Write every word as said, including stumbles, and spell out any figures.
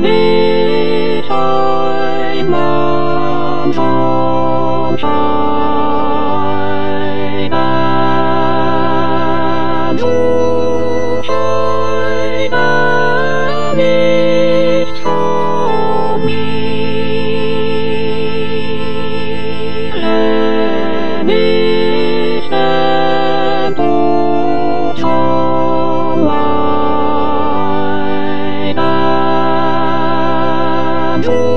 Anytime on sunshine and moonshine and it's for me. Let me stand to sunlight and